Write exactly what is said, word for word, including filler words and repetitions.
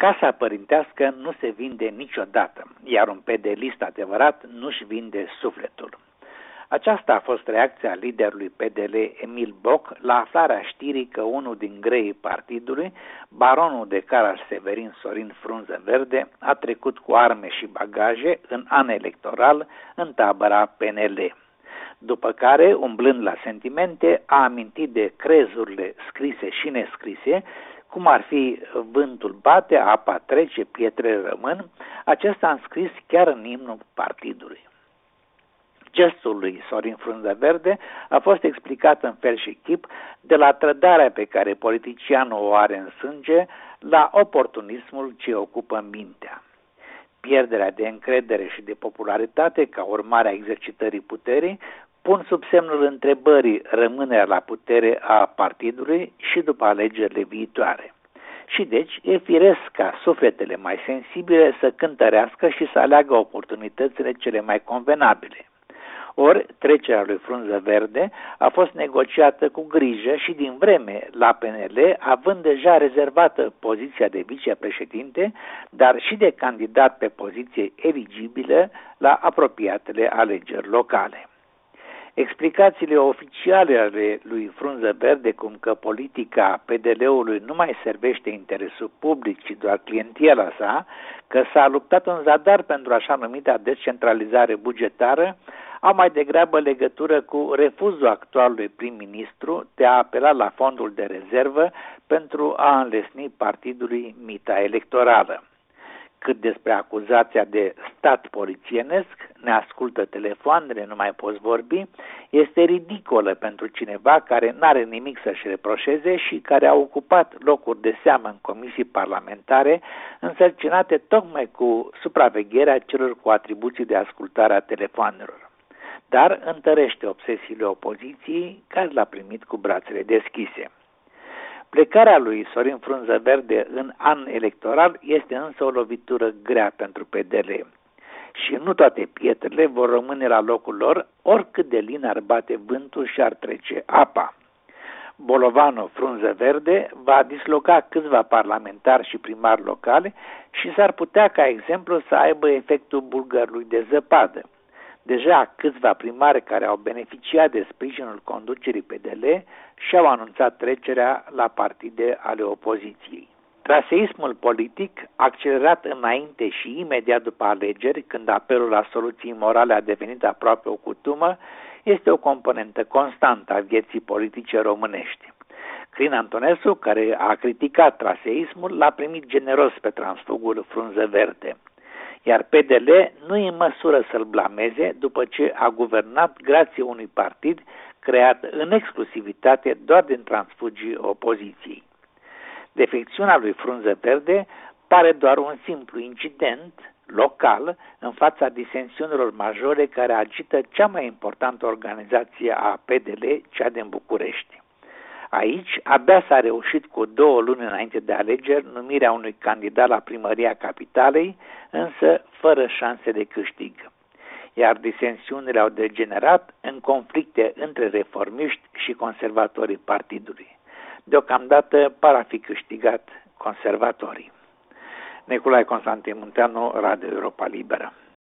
Casa părintească nu se vinde niciodată, iar un pedelist adevărat nu-și vinde sufletul. Aceasta a fost reacția liderului P D L Emil Boc la aflarea știrii că unul din greii partidului, baronul de Caraș Severin Sorin Frunză Verde, a trecut cu arme și bagaje în an electoral în tabăra P N L. După care, umblând la sentimente, a amintit de crezurile scrise și nescrise, cum ar fi vântul bate, apa trece, pietrele rămân, acesta a înscris chiar în imnul partidului. Gestul lui Sorin Frunză Verde a fost explicat în fel și chip de la trădarea pe care politicianul o are în sânge la oportunismul ce ocupă mintea. Pierderea de încredere și de popularitate ca urmare a exercitării puterii pun sub semnul întrebării rămânerea la putere a partidului și după alegerile viitoare. Și deci e firesc ca sufletele mai sensibile să cântărească și să aleagă oportunitățile cele mai convenabile. Ori, trecerea lui Frunză Verde a fost negociată cu grijă și din vreme la P N L, având deja rezervată poziția de vicepreședinte, dar și de candidat pe poziție eligibilă la apropiatele alegeri locale. Explicațiile oficiale ale lui Frunză Verde, cum că politica P D L-ului nu mai servește interesul public, ci doar clientela sa, că s-a luptat în zadar pentru așa numita descentralizare bugetară, au mai degrabă legătură cu refuzul actualului prim-ministru de a apela la fondul de rezervă pentru a înlesni partidului mita electorală. Cât despre acuzația de stat polițienesc, ne ascultă telefoanele, nu mai poți vorbi, este ridicolă pentru cineva care n-are nimic să-și reproșeze și care a ocupat locuri de seamă în comisii parlamentare însărcinate tocmai cu supravegherea celor cu atribuții de ascultare a telefoanelor. Dar întărește obsesiile opoziției, care l-a primit cu brațele deschise. Plecarea lui Sorin Frunză Verde în an electoral este însă o lovitură grea pentru P D L. Și nu toate pietrele vor rămâne la locul lor, oricât de lin ar bate vântul și ar trece apa. Bolovanul Frunză Verde va disloca câțiva parlamentari și primari locali și s-ar putea ca exemplu să aibă efectul bulgărului de zăpadă. Deja câțiva primari care au beneficiat de sprijinul conducerii P D L și-au anunțat trecerea la partide ale opoziției. Traseismul politic, accelerat înainte și imediat după alegeri, când apelul la soluții morale a devenit aproape o cutumă, este o componentă constantă a vieții politice românești. Crin Antonescu, care a criticat traseismul, l-a primit generos pe transfugul Frunză Verde. Iar P D L nu e în măsură să-l blameze după ce a guvernat grație unui partid creat în exclusivitate doar din transfugii opoziției. Defecțiunea lui Frunză Verde pare doar un simplu incident local în fața disensiunilor majore care agită cea mai importantă organizație a P D L, cea din București. Aici, abia s-a reușit cu două luni înainte de alegeri numirea unui candidat la primăria capitalei, însă fără șanse de câștig. Iar disensiunile au degenerat în conflicte între reformiști și conservatorii partidului. Deocamdată par a fi câștigat conservatorii. Nicolae Constantin Munteanu, Radio Europa Liberă.